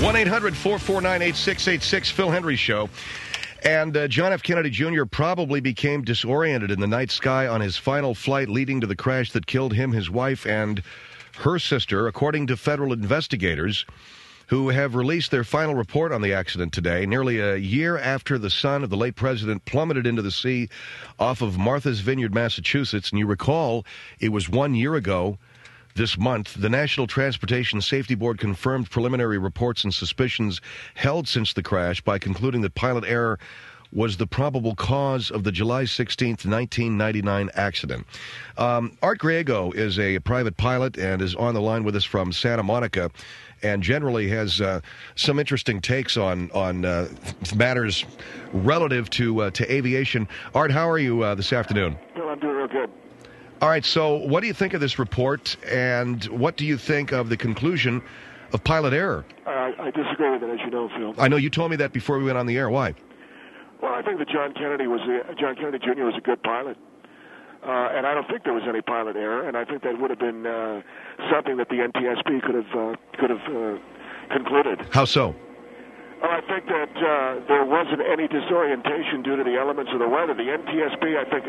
1-800-449-8686, Phil Hendry Show. And John F. Kennedy Jr. probably became disoriented in the night sky on his final flight leading to the crash that killed him, his wife, and her sister, according to federal investigators who have released their final report on the accident today, nearly a year after the son of the late president plummeted into the sea off of Martha's Vineyard, Massachusetts. And you recall, it was 1 year ago this month. The National Transportation Safety Board confirmed preliminary reports and suspicions held since the crash by concluding that pilot error was the probable cause of the July 16th, 1999 accident. Art Griego is a private pilot and is on the line with us from Santa Monica, and generally has some interesting takes on matters relative to aviation. Art, how are you this afternoon? Well, I'm doing real good. All right, so what do you think of this report, and what do you think of the conclusion of pilot error? I disagree with it, as you know, Phil. I know you told me that before we went on the air. Why? Well, I think that John Kennedy Jr. was a good pilot, and I don't think there was any pilot error. And I think that would have been something that the NTSB could have concluded. How so? Well, I think that there wasn't any disorientation due to the elements of the weather. The NTSB, I think,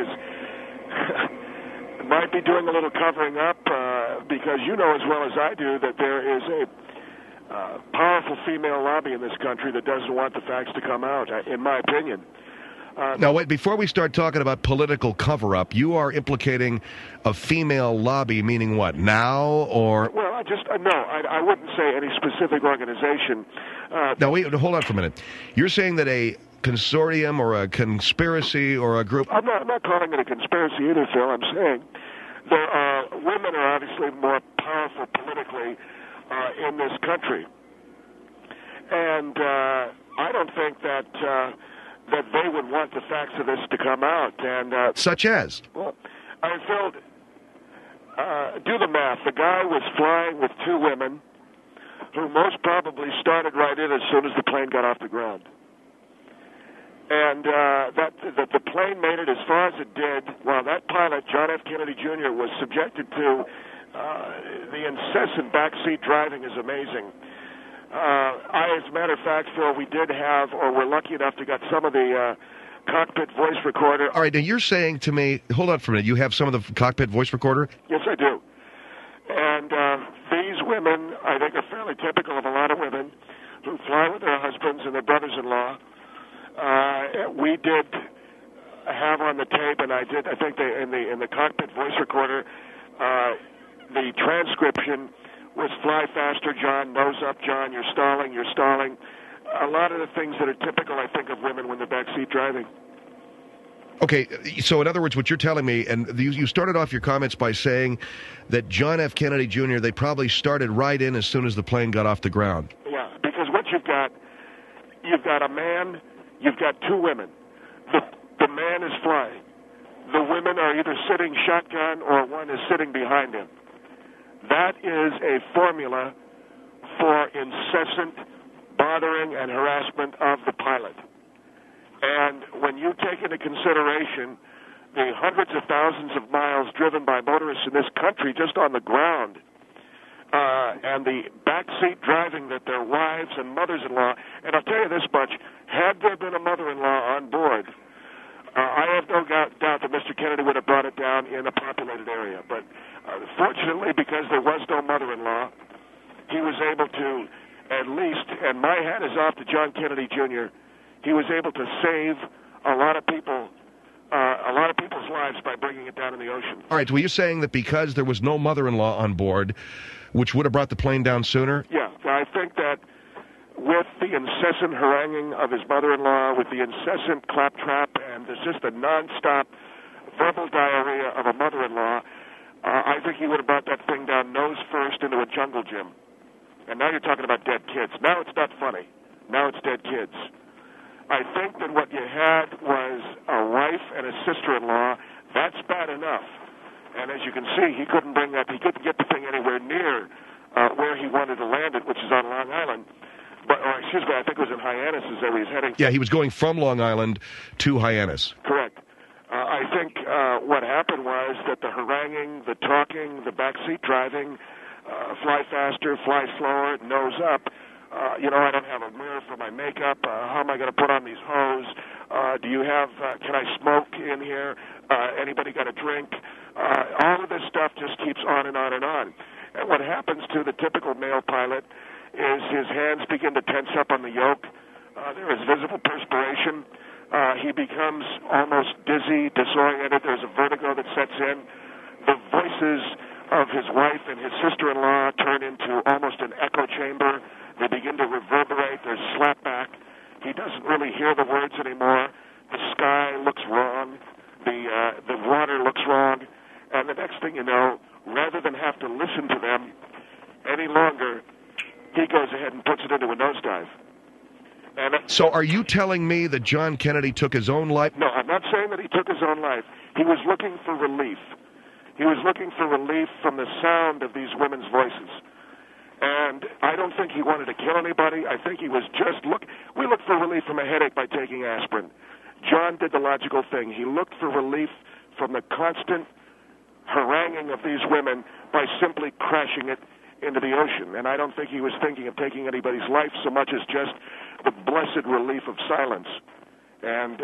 might be doing a little covering up because you know as well as I do that there is a powerful female lobby in this country that doesn't want the facts to come out, in my opinion. Now, wait, before we start talking about political cover-up, you are implicating a female lobby, meaning what, now, or? Well, I wouldn't say any specific organization. Now, wait, hold on for a minute. You're saying that a consortium or a conspiracy or a group? I'm not calling it a conspiracy either, Phil. I'm saying women are obviously more powerful politically in this country. And I don't think that they would want the facts of this to come out. And such as? Well, Phil, do the math. The guy was flying with two women who most probably started right in as soon as the plane got off the ground. And that the plane made it as far as it did while that pilot, John F. Kennedy Jr., was subjected to the incessant backseat driving is amazing. As a matter of fact, Phil, we did have, or we're lucky enough to get some of the cockpit voice recorder. All right, now you're saying to me, hold on for a minute, you have some of the cockpit voice recorder? Yes, I do. And these women, I think, are fairly typical of a lot of women who fly with their husbands and their brothers-in-law. We did have on the tape, and I think in the cockpit voice recorder, the transcription was fly faster, John, nose up, John, you're stalling. A lot of the things that are typical, I think, of women when they're backseat driving. Okay, so in other words, what you're telling me, and you started off your comments by saying that John F. Kennedy Jr., they probably started right in as soon as the plane got off the ground. Yeah, because what you've got a man, you've got two women. The man is flying. The women are either sitting shotgun or one is sitting behind him. That is a formula for incessant bothering and harassment of the pilot. And when you take into consideration the hundreds of thousands of miles driven by motorists in this country just on the ground, and the backseat driving that their wives and mothers-in-law, and I'll tell you this much, had there been a mother-in-law on board, I have no doubt that Mr. Kennedy would have brought it down in a populated area. But fortunately, because there was no mother-in-law, he was able to at least, and my hat is off to John Kennedy Jr., he was able to save a lot of people's lives by bringing it down in the ocean. All right, well, you're saying that because there was no mother-in-law on board, which would have brought the plane down sooner? Yeah, I think that with the incessant haranguing of his mother-in-law, with the incessant claptrap, and there's just a nonstop verbal diarrhea of a mother-in-law, I think he would have brought that thing down nose first into a jungle gym. And now you're talking about dead kids. Now it's not funny. Now it's dead kids. I think that what you had was a wife and a sister-in-law. That's bad enough. And as you can see, he couldn't get the thing anywhere near where he wanted to land it, which is on Long Island. I think it was in Hyannis is where he was heading. Yeah, he was going from Long Island to Hyannis. Correct. I think what happened was that the haranguing, the talking, the backseat driving, fly faster, fly slower, nose up, I don't have a mirror for my makeup. How am I going to put on these hose? Can I smoke in here? Anybody got a drink? All of this stuff just keeps on and on and on. And what happens to the typical male pilot is his hands begin to tense up on the yoke. There is visible perspiration. He becomes almost dizzy, disoriented. There's a vertigo that sets in. The voices of his wife and his sister-in-law turn into almost an echo chamber. They begin to reverberate. There's slapback. He doesn't really hear the words anymore. The sky looks wrong. The water looks wrong. And the next thing you know, rather than have to listen to them any longer, he goes ahead and puts it into a nosedive. So are you telling me that John Kennedy took his own life? No, I'm not saying that he took his own life. He was looking for relief. He was looking for relief from the sound of these women's voices. And I don't think he wanted to kill anybody. I think he was we look for relief from a headache by taking aspirin. John did the logical thing. He looked for relief from the constant haranguing of these women by simply crashing it into the ocean. And I don't think he was thinking of taking anybody's life so much as just the blessed relief of silence. And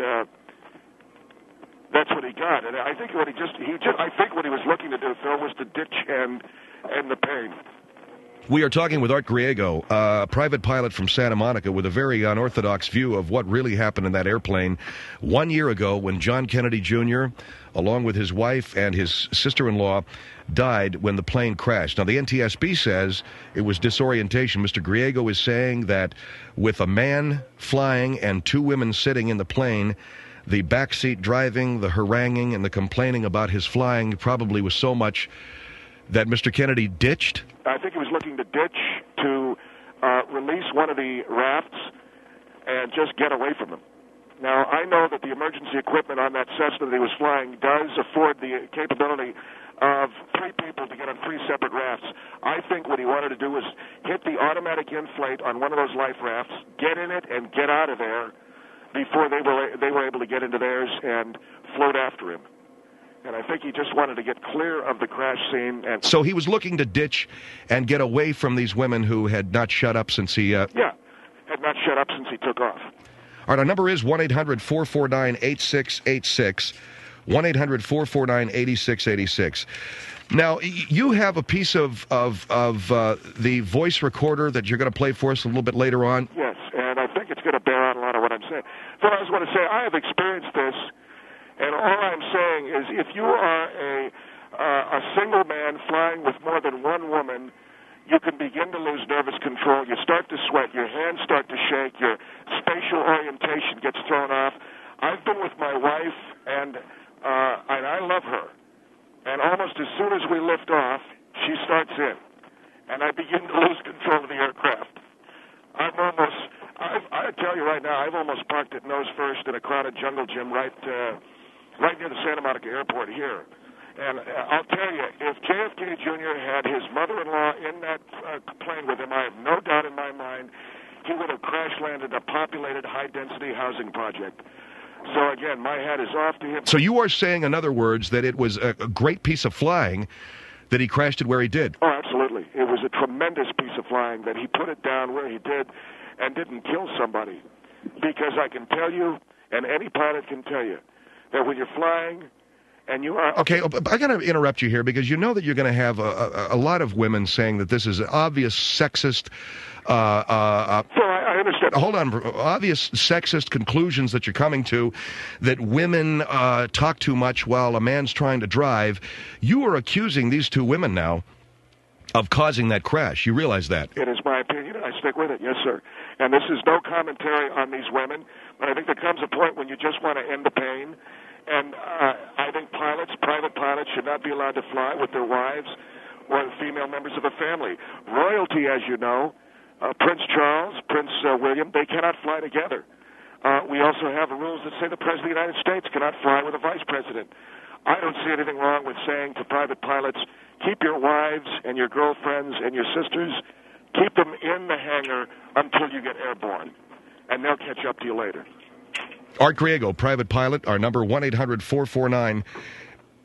that's what he got. And I think what he was looking to do, Phil, was to ditch and the pain. We are talking with Art Griego, a private pilot from Santa Monica, with a very unorthodox view of what really happened in that airplane 1 year ago when John Kennedy Jr., along with his wife and his sister-in-law, died when the plane crashed. Now, the NTSB says it was disorientation. Mr. Griego is saying that with a man flying and two women sitting in the plane, the backseat driving, the haranguing, and the complaining about his flying probably was so much that Mr. Kennedy ditched? I think he was looking to ditch, to release one of the rafts and just get away from them. Now, I know that the emergency equipment on that Cessna that he was flying does afford the capability of three people to get on three separate rafts. I think what he wanted to do was hit the automatic inflate on one of those life rafts, get in it, and get out of there before they were able to get into theirs and float after him. And I think he just wanted to get clear of the crash scene. And so he was looking to ditch and get away from these women who had not shut up since he... had not shut up since he took off. All right, our number is 1-800-449-8686, 1-800-449-8686. Now, you have a piece of the voice recorder that you're going to play for us a little bit later on. Yes, and I think it's going to bear out a lot of what I'm saying. So I just want to say I have experienced this. And all I'm saying is if you are a single man flying with more than one woman, you can begin to lose nervous control. You start to sweat. Your hands start to shake. Your spatial orientation gets thrown off. I've been with my wife, and I love her. And almost as soon as we lift off, she starts in. And I begin to lose control of the aircraft. I tell you right now, I've almost parked it nose first in a crowded jungle gym right near the Santa Monica airport here. And I'll tell you, if JFK Jr. had his mother-in-law in that plane with him, I have no doubt in my mind he would have crash-landed a populated, high-density housing project. So, again, my hat is off to him. So you are saying, in other words, that it was a great piece of flying that he crashed it where he did? Oh, absolutely. It was a tremendous piece of flying that he put it down where he did and didn't kill somebody. Because I can tell you, and any pilot can tell you, that when you're flying and you are... Okay, I got to interrupt you here because you know that you're going to have a lot of women saying that this is an obvious sexist... I understand. Hold on. Obvious sexist conclusions that you're coming to, that women talk too much while a man's trying to drive. You are accusing these two women now of causing that crash. You realize that? It is my opinion, and I stick with it. Yes, sir. And this is no commentary on these women, but I think there comes a point when you just want to end the pain. And I think private pilots, should not be allowed to fly with their wives or the female members of a family. Royalty, as you know, Prince Charles, Prince William, they cannot fly together. We also have rules that say the President of the United States cannot fly with a vice president. I don't see anything wrong with saying to private pilots, keep your wives and your girlfriends and your sisters, keep them in the hangar until you get airborne, and they'll catch up to you later. Art Griego, private pilot, our number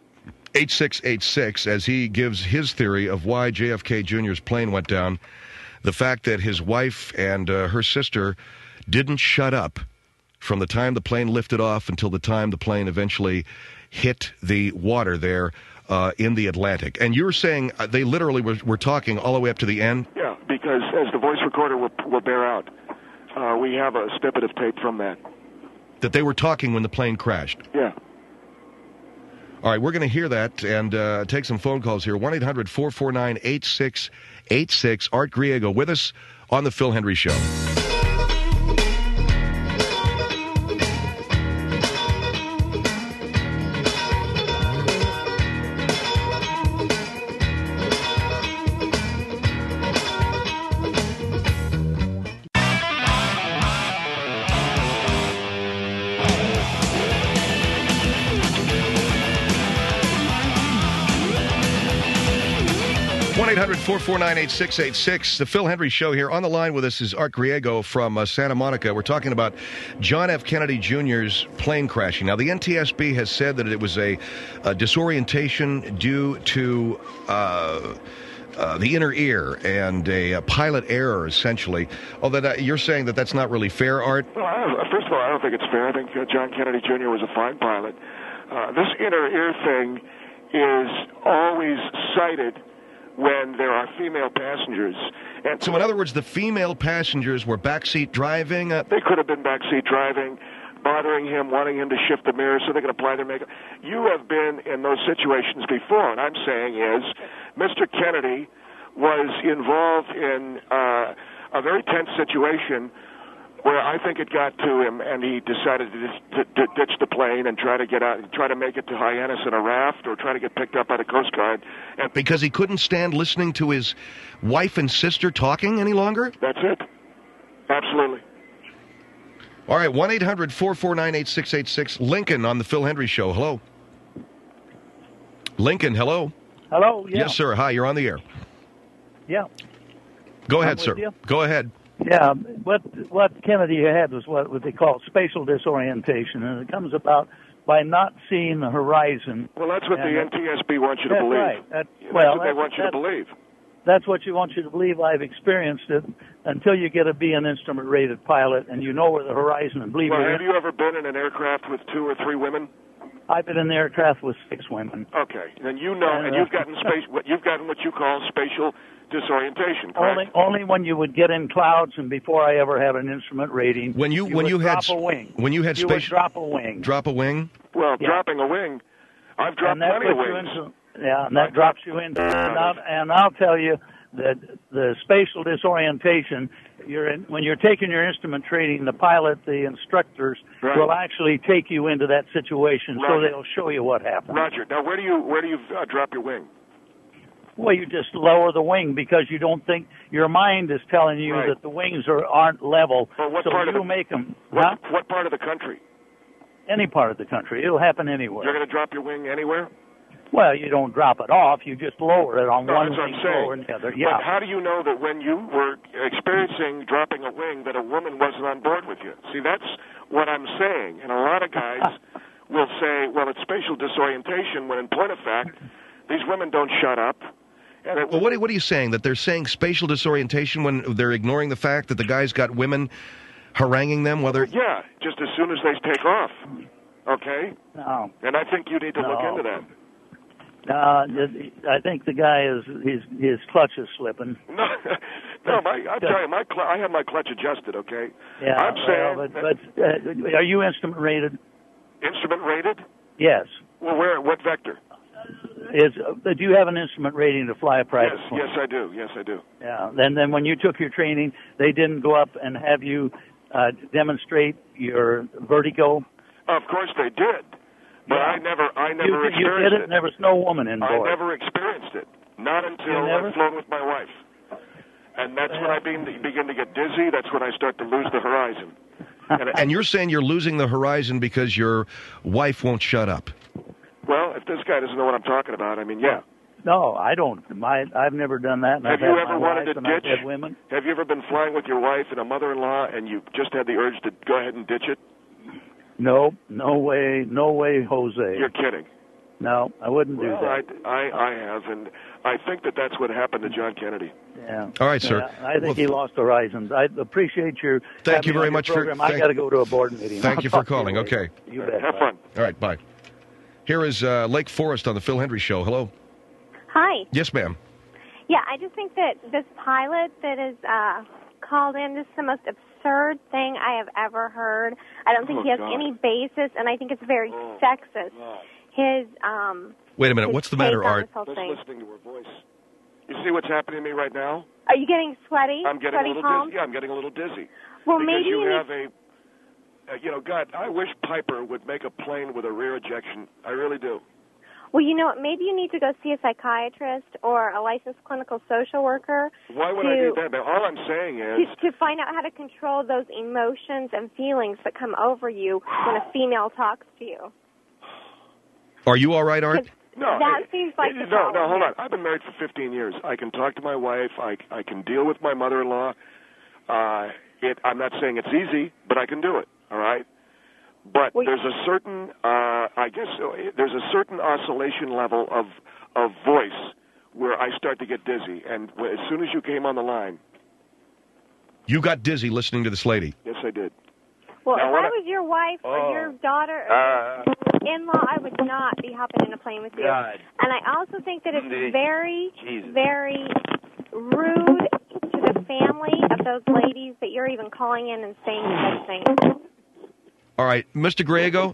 1-800-449-8686, as he gives his theory of why JFK Jr.'s plane went down the fact that his wife and her sister didn't shut up from the time the plane lifted off until the time the plane eventually hit the water there in the Atlantic. And you're saying they literally were talking all the way up to the end? Yeah, because as the voice recorder will bear out, we have a snippet of tape from that. That they were talking when the plane crashed? Yeah. All right, we're going to hear that and take some phone calls here. 1-800-449-8686. Art Griego with us on The Phil Hendrie Show. One 449-8686. The Phil Hendrie Show here. On the line with us is Art Griego from Santa Monica. We're talking about John F. Kennedy Jr.'s plane crashing. Now, the NTSB has said that it was a disorientation due to the inner ear and a pilot error, essentially. Although you're saying that that's not really fair, Art? Well, first of all, I don't think it's fair. I think John Kennedy Jr. was a fine pilot. This inner ear thing is always cited when there are female passengers. And so in other words, the female passengers were backseat driving? They could have been backseat driving, bothering him, wanting him to shift the mirror so they could apply their makeup. You have been in those situations before, and I'm saying is Mr. Kennedy was involved in a very tense situation where I think it got to him, and he decided to ditch the plane and try to get out, try to make it to Hyannis in a raft, or try to get picked up by the Coast Guard. And because he couldn't stand listening to his wife and sister talking any longer? That's it. Absolutely. All right, 1-800-449-8686. Lincoln on the Phil Hendrie Show. Hello. Lincoln, hello. Hello, yeah. Yes, sir. Hi, you're on the air. Yeah. Go ahead, sir. Go ahead. Yeah, what Kennedy had was what they call spatial disorientation, and it comes about by not seeing the horizon. Well, that's what the NTSB wants you to believe. Right. That's what they want you to believe. That's what you want you to believe. I've experienced it until you get to be an instrument-rated pilot, and you know where the horizon. And believe me, have you ever been in an aircraft with 2 or 3 women? I've been in the aircraft with 6 women. Okay, then you know, and you've gotten you've gotten what you call spatial disorientation. Correct? Only when you would get in clouds, and before I ever had an instrument rating. When you would had drop a wing. When you had you would drop a wing. Drop a wing. Well, dropping a wing, I've dropped plenty of wings. And that drops you into. And I'll tell you that the spatial disorientation. When you're taking your instrument training, the pilot, the instructors will actually take you into that situation, so they'll show you what happens. Roger. Now, where do you drop your wing? Well, you just lower the wing because you don't think your mind is telling you that the wings aren't level. Well, what so part you of make them. What part of the country? Any part of the country. It'll happen anywhere. You're going to drop your wing anywhere? Well, you don't drop it off. You just lower it on one wing, lower than the other. Yeah. But how do you know that when you were experiencing dropping a wing that a woman wasn't on board with you? See, that's what I'm saying. And a lot of guys will say, well, it's spatial disorientation, when in point of fact, these women don't shut up. Well, what are you saying? That they're saying spatial disorientation when they're ignoring the fact that the guy's got women haranguing them? Yeah, just as soon as they take off. Okay? No. And I think you need to look into that. I think the guy his clutch is slipping. No, I tell you, I have my clutch adjusted. Okay. Yeah. I'm saying. But are you instrument rated? Instrument rated? Yes. Well, what vector? Do you have an instrument rating to fly a private plane? Yes, I do. Yes, I do. Yeah. Then when you took your training, they didn't go up and have you demonstrate your vertigo? Of course they did. But I never experienced it. You did it, and there was no woman indoors. I never experienced it. Not until I've flown with my wife. And that's when I begin to get dizzy. That's when I start to lose the horizon. And you're saying you're losing the horizon because your wife won't shut up? Well, if this guy doesn't know what I'm talking about, I mean, yeah. No, I don't. I've never done that. Have you ever wanted to ditch? Have you ever been flying with your wife and a mother-in-law, and you just had the urge to go ahead and ditch it? No way, Jose. You're kidding. No, I wouldn't do that. I have, and I think that's what happened to John Kennedy. Yeah. All right, sir. Yeah, I think he lost horizons. I appreciate your. Thank you having me very on your much program. for. I got to go to a board meeting. Thank I'll you for talk to calling. later. Okay. You bet. Have fun. All right. Bye. Here is Lake Forest on the Phil Hendry Show. Hello. Hi. Yes, ma'am. Yeah, I just think that this pilot that is called in, this is the most absurd thing I have ever heard. I don't think he has any basis, and I think it's very sexist. His Wait a minute. his What's the matter, take on Art? this whole Just thing. listening to her voice. You see what's happening to me right now? Are you getting sweaty? I'm getting sweaty a little palms? dizzy. Yeah, I'm getting a little dizzy. Well, because maybe you you have God, I wish Piper would make a plane with a rear ejection. I really do. Well, you know what? Maybe you need to go see a psychiatrist or a licensed clinical social worker. Why would I need that? All I'm saying is... To find out how to control those emotions and feelings that come over you when a female talks to you. Are you all right, Art? No, that seems like the no, problem. hold on. I've been married for 15 years. I can talk to my wife. I can deal with my mother-in-law. I'm not saying it's easy, but I can do it. All right. But there's a certain, there's a certain oscillation level of voice where I start to get dizzy. And as soon as you came on the line, you got dizzy listening to this lady. Yes, I did. Well, now, if I was your wife or your daughter or your in-law, I would not be hopping in a plane with you. God. And I also think that it's very, very rude to the family of those ladies that you're even calling in and saying such things. All right, Mr. Griego?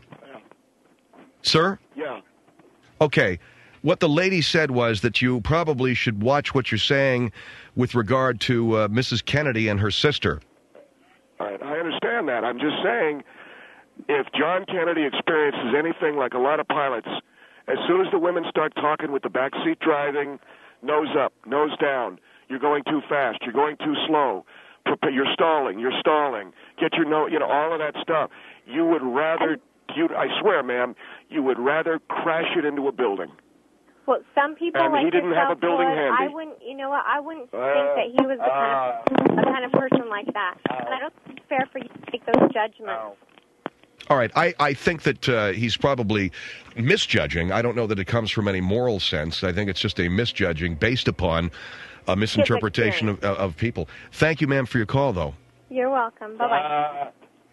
Sir? Yeah. Okay. What the lady said was that you probably should watch what you're saying with regard to Mrs. Kennedy and her sister. All right, I understand that. I'm just saying, if John Kennedy experiences anything like a lot of pilots, as soon as the women start talking with the back seat driving, nose up, nose down, you're going too fast, you're going too slow, you're stalling, get your nose, all of that stuff. You would rather, I swear, ma'am, you would rather crash it into a building. Well, some people And like he didn't have a building would. handy. I wouldn't. You know what? I wouldn't think that he was the kind of person like that. And I don't think it's fair for you to make those judgments. All right, I think that he's probably misjudging. I don't know that it comes from any moral sense. I think it's just a misjudging based upon a misinterpretation of people. Thank you, ma'am, for your call, though. You're welcome. Bye-bye.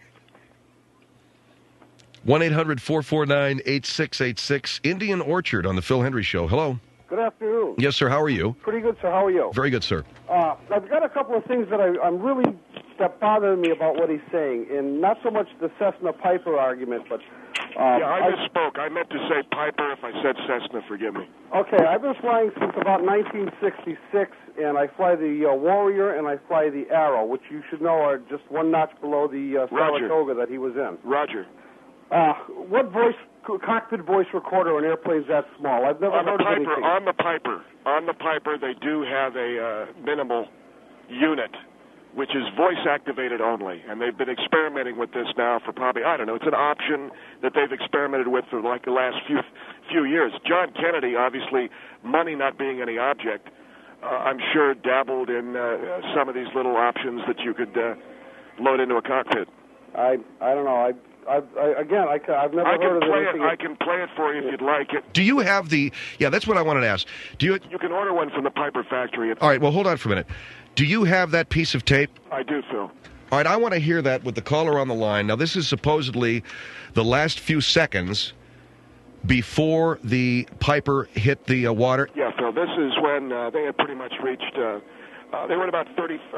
1-800-449-8686. Indian Orchard on the Phil Hendry Show. Hello. Good afternoon. Yes, sir. How are you? Pretty good, sir. How are you? Very good, sir. I've got a couple of things that that bother me about what he's saying, and not so much the Cessna Piper argument, but... I misspoke. I meant to say Piper. If I said Cessna, forgive me. Okay, I've been flying since about 1966, and I fly the Warrior and I fly the Arrow, which you should know are just one notch below the Saratoga that he was in. Roger. What cockpit voice recorder on airplanes that small? I've never heard of anything. On the Piper, they do have a minimal unit, which is voice-activated only. And they've been experimenting with this now for probably, I don't know, it's an option that they've experimented with for like the last few years. John Kennedy, obviously, money not being any object, I'm sure dabbled in some of these little options that you could load into a cockpit. I don't know. I've never heard of anything. I can play it for you if you'd like it. Do you have the... Yeah, that's what I wanted to ask. You can order one from the Piper factory. All right, well, hold on for a minute. Do you have that piece of tape? I do, Phil. All right, I want to hear that with the caller on the line. Now, this is supposedly the last few seconds before the Piper hit the water. Yeah, Phil, this is when they had pretty much reached... they were at about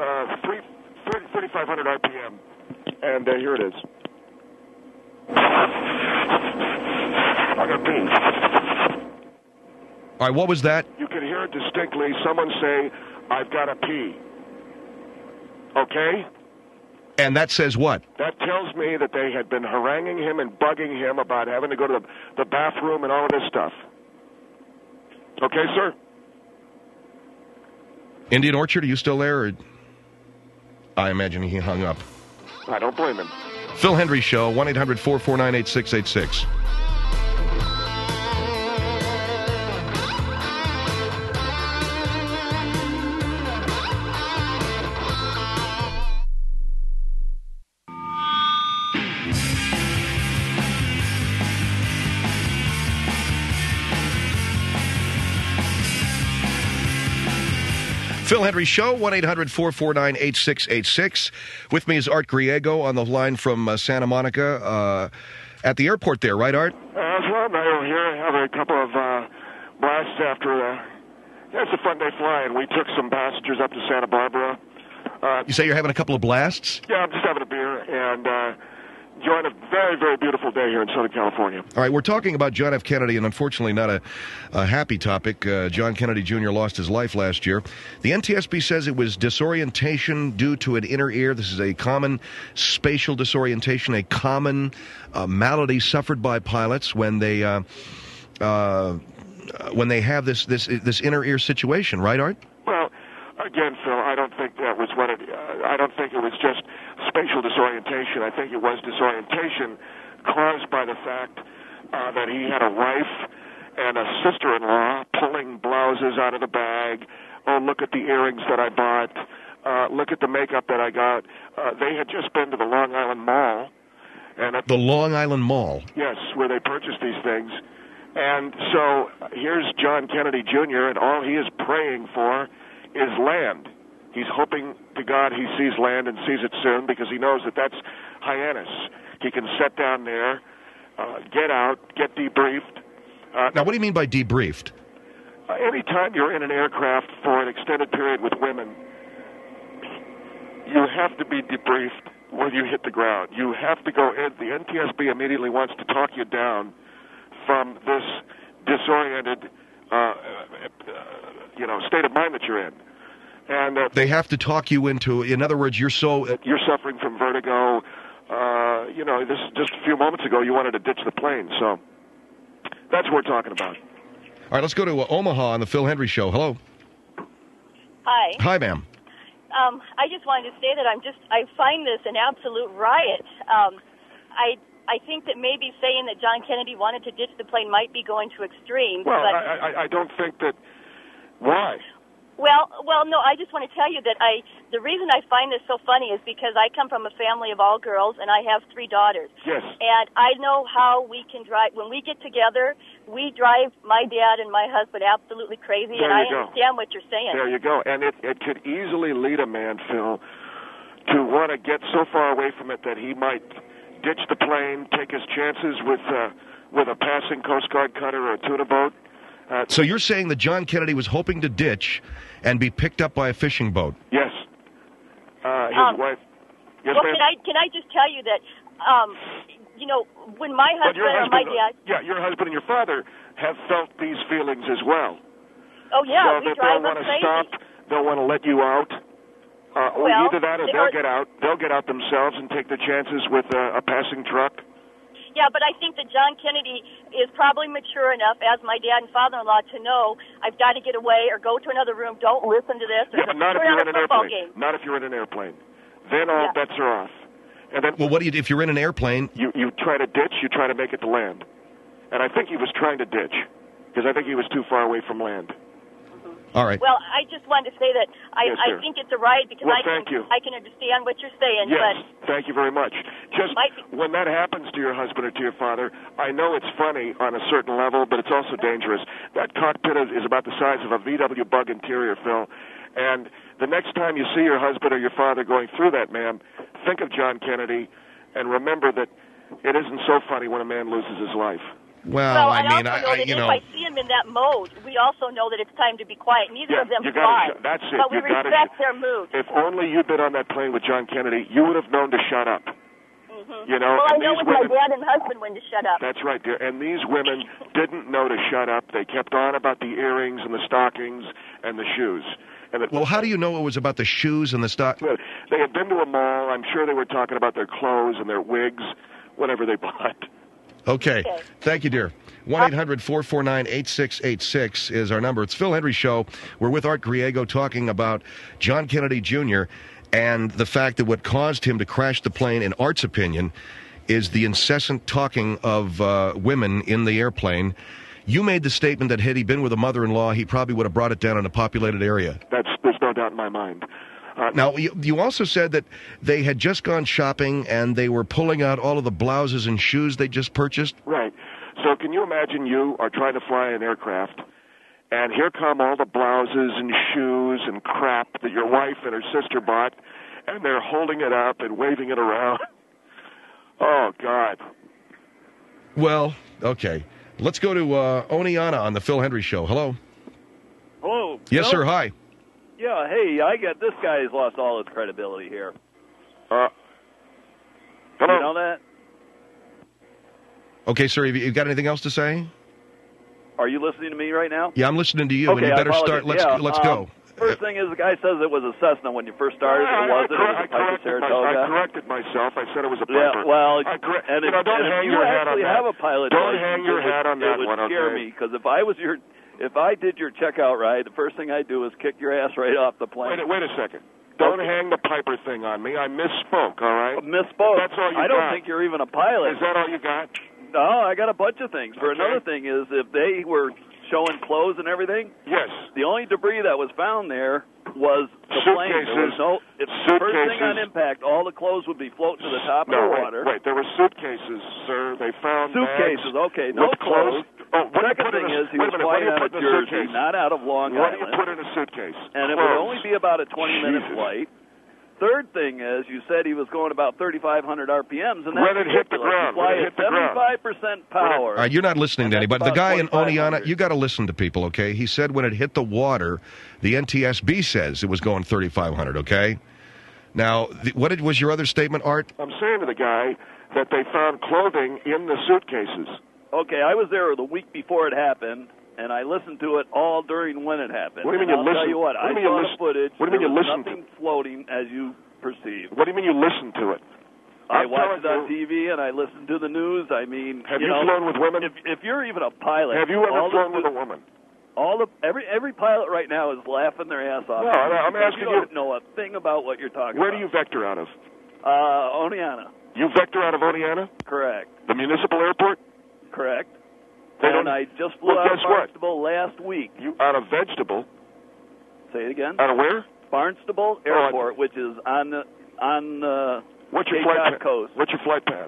3,500 RPM. And here it is. I got pee. All right, what was that? You can hear it distinctly. Someone say, I've got to pee. Okay? And that says what? That tells me that they had been haranguing him and bugging him about having to go to the bathroom and all of this stuff. Okay, sir? Indian Orchard, are you still there? Or... I imagine he hung up. I don't blame him. Phil Hendry Show, 1-800-449-8686. Phil Hendry Show, 1-800-449-8686. With me is Art Griego on the line from Santa Monica at the airport there, right, Art? Well, I'm here. I have a couple of blasts after... it's a fun day flying. We took some passengers up to Santa Barbara. You say you're having a couple of blasts? Yeah, I'm just having a beer and enjoying a very, very beautiful day here in Southern California. All right, we're talking about John F. Kennedy, and unfortunately not a happy topic. John Kennedy Jr. lost his life last year. The NTSB says it was disorientation due to an inner ear. This is a common spatial disorientation, a common malady suffered by pilots when they have this inner ear situation, right, Art? Well, again, Phil, I don't think that was what it. I don't think it was just spatial disorientation. I think it was disorientation caused by the fact that he had a wife and a sister-in-law pulling blouses out of the bag. Oh, look at the earrings that I bought. Look at the makeup that I got. They had just been to the Long Island Mall. And the Long Island Mall? Yes, where they purchased these things. And so here's John Kennedy Jr., and all he is praying for is land. He's hoping to God he sees land and sees it soon because he knows that that's Hyannis. He can sit down there, get out, get debriefed. Now, what do you mean by debriefed? Anytime you're in an aircraft for an extended period with women, you have to be debriefed when you hit the ground. You have to go in. The NTSB immediately wants to talk you down from this disoriented state of mind that you're in. And they have to talk you into, in other words, you're suffering from vertigo. This just a few moments ago, you wanted to ditch the plane. So that's what we're talking about. All right, let's go to Omaha on the Phil Hendry Show. Hello. Hi. Hi, ma'am. I just wanted to say that I find this an absolute riot. I think that maybe saying that John Kennedy wanted to ditch the plane might be going to extremes. Well, but I don't think that. Why? Well, no, I just want to tell you that the reason I find this so funny is because I come from a family of all girls, and I have 3 daughters. Yes. And I know how we can drive. When we get together, we drive my dad and my husband absolutely crazy, and I understand what you're saying. There you go. And it could easily lead a man, Phil, to want to get so far away from it that he might ditch the plane, take his chances with a passing Coast Guard cutter or a tuna boat. So you're saying that John Kennedy was hoping to ditch and be picked up by a fishing boat? Yes. His wife. Yes, well, can I just tell you that, when my husband and my dad... Yeah, your husband and your father have felt these feelings as well. Oh, yeah, so we drive them crazy. They'll want to stop, they'll want to let you out. Or either that or they'll get out. They'll get out themselves and take their chances with a passing truck. Yeah, but I think that John Kennedy is probably mature enough, as my dad and father-in-law, to know I've got to get away or go to another room. Don't listen to this. Yeah, but not if you're in an airplane. Game. Not if you're in an airplane. Then all bets are off. And then, well, what do you do if you're in an airplane? You try to ditch. You try to make it to land. And I think he was trying to ditch because I think he was too far away from land. All right. Well, I just wanted to say that I think it's a riot because I can understand what you're saying. Yes, thank you very much. Just when that happens to your husband or to your father, I know it's funny on a certain level, but it's also dangerous. That cockpit is about the size of a VW Bug interior, Phil. And the next time you see your husband or your father going through that, ma'am, think of John Kennedy and remember that it isn't so funny when a man loses his life. Well, I mean, if I see him in that mode, we also know that it's time to be quiet. Neither of them fly. That's it. But we respect their mood. If only you'd been on that plane with John Kennedy, you would have known to shut up. Mm-hmm. You know, well, I know with my dad and husband when to shut up. That's right, dear. And these women didn't know to shut up. They kept on about the earrings and the stockings and the shoes. Well, how do you know it was about the shoes and the stock? They had been to a mall. I'm sure they were talking about their clothes and their wigs, whatever they bought. Okay. Thank you, dear. 1-800-449-8686 is our number. It's Phil Hendry Show. We're with Art Griego talking about John Kennedy Jr. and the fact that what caused him to crash the plane, in Art's opinion, is the incessant talking of women in the airplane. You made the statement that had he been with a mother-in-law, he probably would have brought it down in a populated area. There's no doubt in my mind. Now, you also said that they had just gone shopping and they were pulling out all of the blouses and shoes they just purchased? Right. So can you imagine you are trying to fly an aircraft and here come all the blouses and shoes and crap that your wife and her sister bought, and they're holding it up and waving it around. Oh, God. Well, okay. Let's go to Oneana on the Phil Hendry Show. Hello. Hello. Yes, Phil? sir. Hi. Yeah, hey, I get this guy's lost all his credibility here. Hello? You know that? Okay, sir, have you got anything else to say? Are you listening to me right now? Yeah, I'm listening to you, okay, and you better start. Let's go. First thing is, the guy says it was a Cessna when you first started. It wasn't. It was a Piper Saratoga. I corrected myself. I said it was a Piper. Yeah, well, don't hang your hat on that. You have a pilot. Don't hang your hat on that one, okay? It would scare me, because if I did your checkout ride, the first thing I'd do is kick your ass right off the plane. Wait a second. Don't hang the Piper thing on me. I misspoke, all right? Misspoke. That's all you got. I don't think you're even a pilot. Is that all you got? No, I got a bunch of things. For another thing is, if they were showing clothes and everything, yes, the only debris that was found there was the plane. There was no. If the first thing on impact, all the clothes would be floating to the top of the water. Wait, there were suitcases, sir. They found suitcases. Bags Okay, no clothes. Second thing is, he was flying out of Jersey, not out of Long Island. What do you put in a suitcase? And it would only be about a 20-minute flight. Third thing is, you said he was going about 3,500 RPMs, and that's when it hit the ground. You fly at 75% power. You're not listening to anybody. The guy in Oneana, you got to listen to people, okay? He said when it hit the water, the NTSB says it was going 3,500, okay? Now, what was your other statement, Art? I'm saying to the guy that they found clothing in the suitcases. Okay, I was there the week before it happened, and I listened to it all during when it happened. What do you mean I'll tell you what, I saw the footage. What do you mean you listened to it? Nothing floating as you perceive. What do you mean you listened to it? I watched it on TV, and I listened to the news. I mean, have you flown with women? If you're even a pilot, have you ever flown with a woman? Every pilot right now is laughing their ass off. No, I'm asking you. You don't know a thing about what you're talking about. Where do you vector out of? Oneana. You vector out of Oneana? Correct. The municipal airport? Correct. And I just flew out of Barnstable last week. You out of Vegetable? Say it again. Out of where? Barnstable Airport, which is on the What's your flight coast. What's your flight path?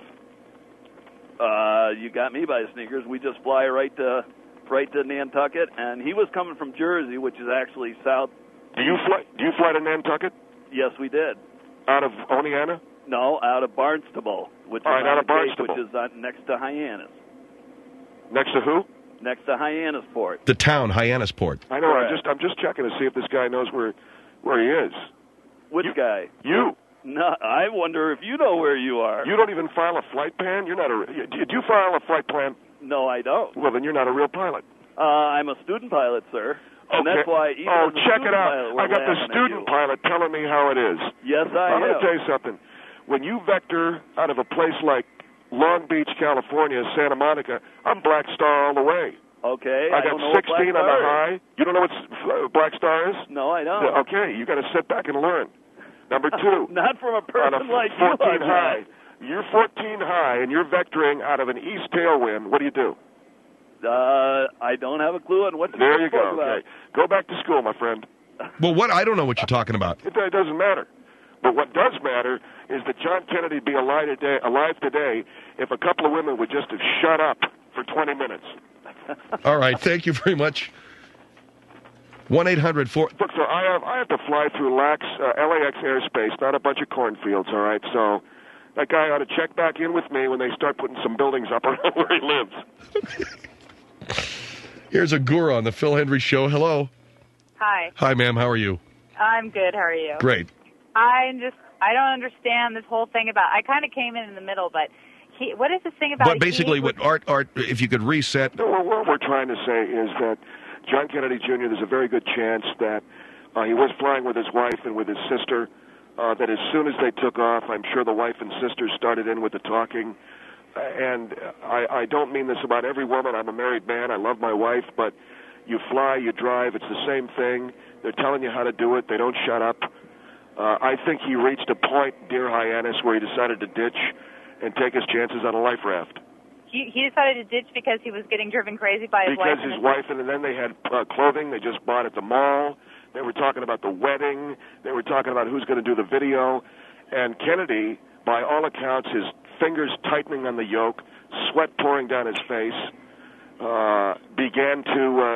You got me by the sneakers. We just fly right to Nantucket, and he was coming from Jersey, which is actually south. Do you fly to Nantucket? Yes, we did. Out of Oneana? No, out of Barnstable, which is out of Barnstable, which is next to Hyannis. Next to who? Next to Hyannisport. The town, Hyannisport. I know. Correct. I'm just checking to see if this guy knows where he is. Which guy? You. No, I wonder if you know where you are. You don't even file a flight plan? You're not Did you file a flight plan? No, I don't. Well, then you're not a real pilot. I'm a student pilot, sir. Okay. And that's why even check it out. I got the student pilot telling me how it is. Yes, I'm going to tell you something. When you vector out of a place like Long Beach, California, Santa Monica, I'm Black Star all the way. Okay. I got 16 on the high. You don't know what Black Star is? No, I don't. Okay, you got to sit back and learn. Number two. Not from a person like 14 you. high. You're 14 high, and you're vectoring out of an east tailwind. What do you do? I don't have a clue on what to do. There you go. Okay. Go back to school, my friend. Well, I don't know what you're talking about. It doesn't matter. But what does matter is that John Kennedy be alive today if a couple of women would just have shut up for 20 minutes. All right. Thank you very much. 1-800-4... Look, so I have to fly through LAX airspace, not a bunch of cornfields, all right? So that guy ought to check back in with me when they start putting some buildings up around where he lives. Here's Agura on the Phil Hendry Show. Hello. Hi. Hi, ma'am. How are you? I'm good. How are you? Great. I don't understand this whole thing about. I kind of came in the middle, but what is this thing about? But basically, what Art, if you could reset. No, what we're trying to say is that John Kennedy Jr., there's a very good chance that he was flying with his wife and with his sister, that as soon as they took off, I'm sure the wife and sister started in with the talking. And I don't mean this about every woman. I'm a married man. I love my wife. But you fly, you drive. It's the same thing. They're telling you how to do it. They don't shut up. I think he reached a point, dear Hyannis, where he decided to ditch and take his chances on a life raft. He decided to ditch because he was getting driven crazy by his wife. Because his wife, and then they had clothing they just bought at the mall. They were talking about the wedding. They were talking about who's going to do the video. And Kennedy, by all accounts, his fingers tightening on the yoke, sweat pouring down his face, began to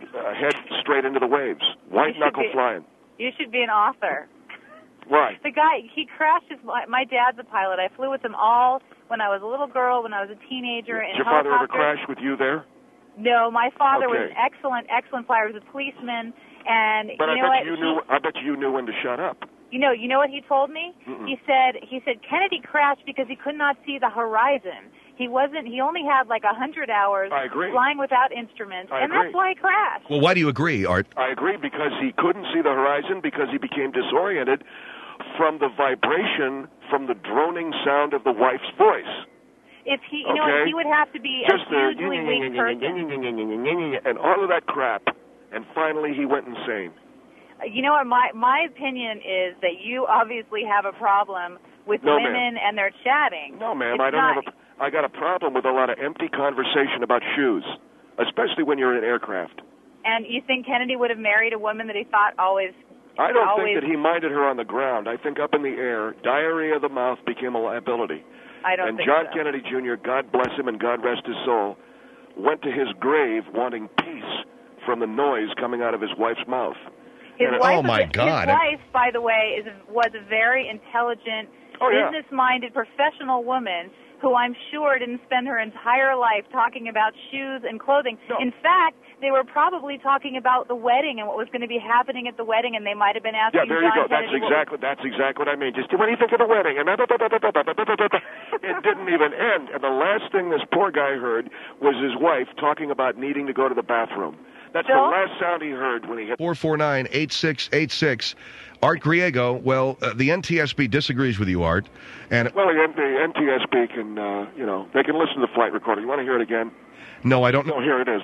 head straight into the waves, white knuckle flying. You should be an author. Right. The guy, he crashed my dad's a pilot. I flew with him all when I was a little girl, when I was a teenager. Did your father ever crash with you there? No, my father was an excellent flyer. He was a policeman, and but you know what? I bet you knew when to shut up. You know what he told me? Mm-mm. He said Kennedy crashed because he could not see the horizon. He only had like 100 hours flying without instruments, and that's why he crashed. Well, why do you agree, Art? I agree because he couldn't see the horizon because he became disoriented from the vibration from the droning sound of the wife's voice. If he, you know, he would have to be just a hugely weak person. And all of that crap, and finally he went insane. You know what? My opinion is that you obviously have a problem with women and their chatting. No, ma'am, I got a problem with a lot of empty conversation about shoes, especially when you're in an aircraft. And you think Kennedy would have married a woman that he thought always... I don't think that he minded her on the ground. I think up in the air, diarrhea of the mouth became a liability. I don't think John so. Kennedy Jr., God bless him and God rest his soul, went to his grave wanting peace from the noise coming out of his wife's mouth. His wife, God. His wife, by the way, was a very intelligent, business-minded, professional woman who I'm sure didn't spend her entire life talking about shoes and clothing. No. In fact, they were probably talking about the wedding and what was going to be happening at the wedding, and they might have been asking there you John go. That's exactly what I mean. Just what do you think of the wedding? And it didn't even end. And the last thing this poor guy heard was his wife talking about needing to go to the bathroom. That's the last sound he heard when he hit 449-8686. Art Griego, well, the NTSB disagrees with you, Art. And well, the NTSB can, they can listen to the flight recording. You want to hear it again? No, I don't. No, here it is.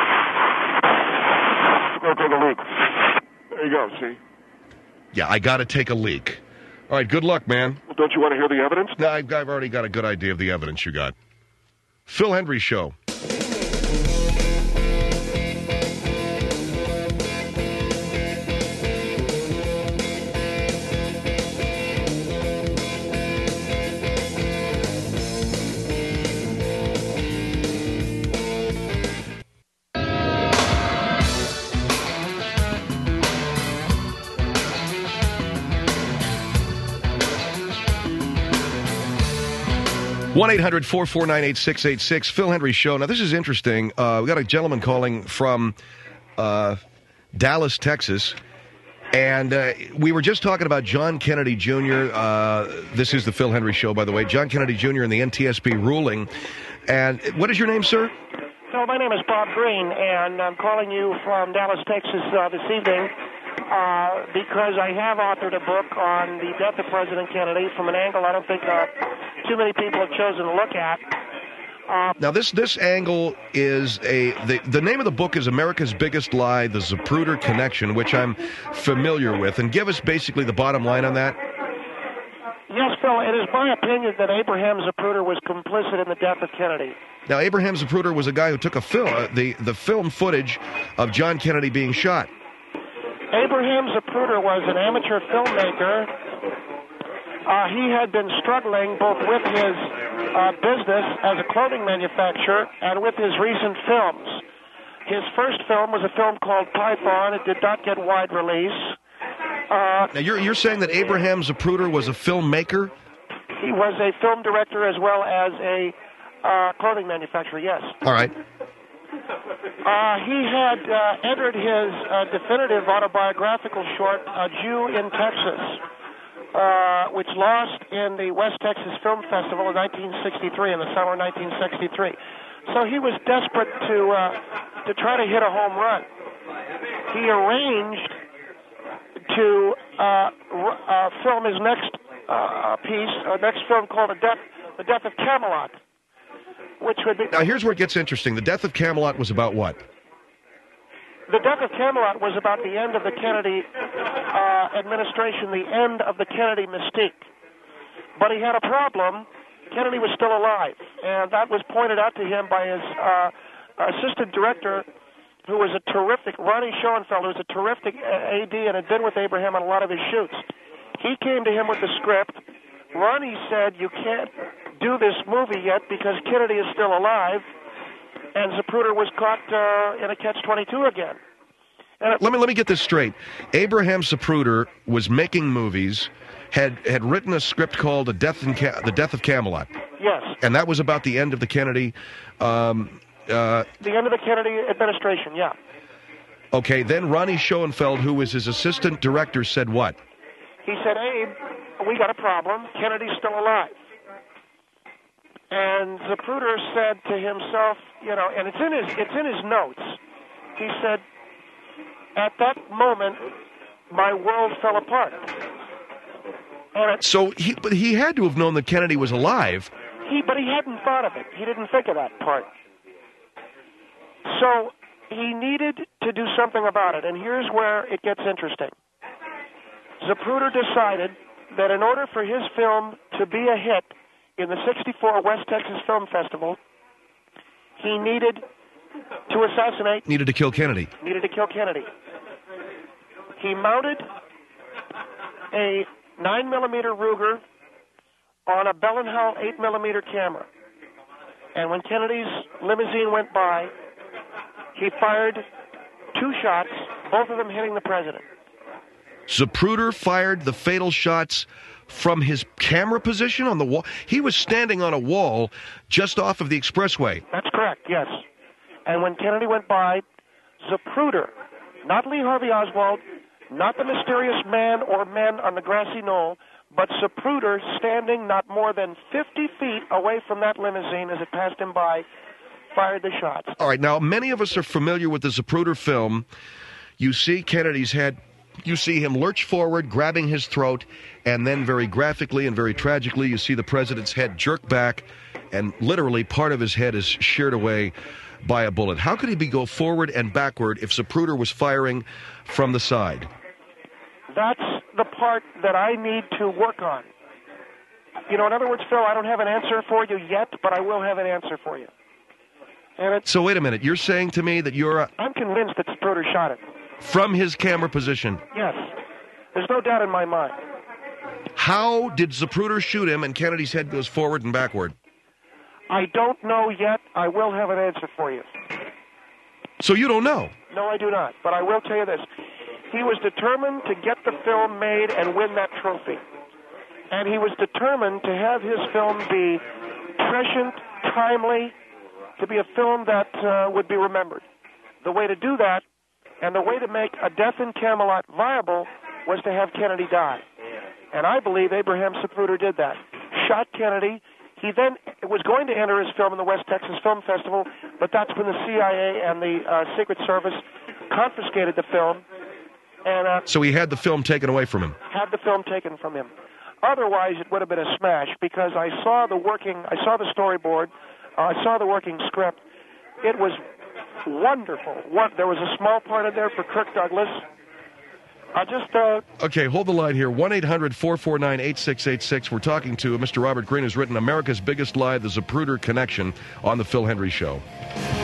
Go take a leak. There you go, see? Yeah, I got to take a leak. All right, good luck, man. Well, don't you want to hear the evidence? No, I've already got a good idea of the evidence you got. Phil Hendrie Show. One 1-800-449-8686. Phil Hendrie Show. Now, this is interesting. We got a gentleman calling from Dallas, Texas. And we were just talking about John Kennedy Jr. This is the Phil Hendrie Show, by the way. John Kennedy Jr. and the NTSB ruling. And what is your name, sir? So my name is Bob Green, and I'm calling you from Dallas, Texas this evening because I have authored a book on the death of President Kennedy from an angle I don't think too many people have chosen to look at. Now, this angle is the name of the book is America's Biggest Lie, The Zapruder Connection, which I'm familiar with. And give us basically the bottom line on that. Yes, Phil, it is my opinion that Abraham Zapruder was complicit in the death of Kennedy. Now, Abraham Zapruder was a guy who took a film, the film footage of John Kennedy being shot. Abraham Zapruder was an amateur filmmaker. He had been struggling both with his business as a clothing manufacturer and with his recent films. His first film was a film called Python. It did not get wide release. Now, you're saying that Abraham Zapruder was a filmmaker? He was a film director as well as a clothing manufacturer, yes. All right. He had entered his definitive autobiographical short, A Jew in Texas, which lost in the West Texas Film Festival in 1963, in the summer of 1963. So he was desperate to try to hit a home run. He arranged to film his next next film called The Death of Camelot, which would be... Now, here's where it gets interesting. The Death of Camelot was about what? The Death of Camelot was about the end of the Kennedy administration, the end of the Kennedy mystique. But he had a problem. Kennedy was still alive, and that was pointed out to him by his assistant director, who was a terrific, Ronnie Schoenfeld, who was a terrific AD and had been with Abraham on a lot of his shoots. He came to him with the script. Ronnie said, you can't do this movie yet because Kennedy is still alive, and Zapruder was caught in a catch-22 again. Let me get this straight. Abraham Zapruder was making movies, had written a script called The Death of Camelot. Yes. And that was about the end of the Kennedy... the end of the Kennedy administration, yeah. Okay, then Ronnie Schoenfeld, who was his assistant director, said what? He said, Abe, we got a problem. Kennedy's still alive. And Zapruder said to himself, and it's in his notes. He said, at that moment, my world fell apart. So he had to have known that Kennedy was alive. But he hadn't thought of it. He didn't think of that part. So he needed to do something about it, and here's where it gets interesting. Zapruder decided that in order for his film to be a hit in the '64 West Texas Film Festival, he needed to assassinate... Needed to kill Kennedy. Needed to kill Kennedy. He mounted a 9mm Ruger on a Bell & Howell 8mm camera. And when Kennedy's limousine went by, he fired 2 shots, both of them hitting the president. Zapruder fired the fatal shots from his camera position on the wall? He was standing on a wall just off of the expressway. That's correct, yes. And when Kennedy went by, Zapruder, not Lee Harvey Oswald, not the mysterious man or men on the grassy knoll, but Zapruder, standing not more than 50 feet away from that limousine as it passed him by, fired the shots. All right, now many of us are familiar with the Zapruder film. You see Kennedy's head, you see him lurch forward, grabbing his throat, and then very graphically and very tragically, you see the president's head jerk back, and literally part of his head is sheared away by a bullet. How could he go forward and backward if Zapruder was firing from the side? That's the part that I need to work on. In other words, Phil, I don't have an answer for you yet, but I will have an answer for you. So wait a minute, you're saying to me that I'm convinced that Zapruder shot it. From his camera position? Yes. There's no doubt in my mind. How did Zapruder shoot him and Kennedy's head goes forward and backward? I don't know yet. I will have an answer for you. So you don't know? No, I do not. But I will tell you this. He was determined to get the film made and win that trophy. And he was determined to have his film be prescient, timely, to be a film that would be remembered. The way to do that, and the way to make A Death in Camelot viable, was to have Kennedy die. And I believe Abraham Zapruder did that. Shot Kennedy. He then was going to enter his film in the West Texas Film Festival, but that's when the CIA and the Secret Service confiscated the film. And so he had the film taken away from him? Had the film taken from him. Otherwise, it would have been a smash, because I saw the storyboard, I saw the working script. It was wonderful. There was a small part in there for Kirk Douglas. Okay, hold the line here. 1-800-449-8686. We're talking to Mr. Robert Greene, who's written America's Biggest Lie, The Zapruder Connection, on The Phil Hendrie Show.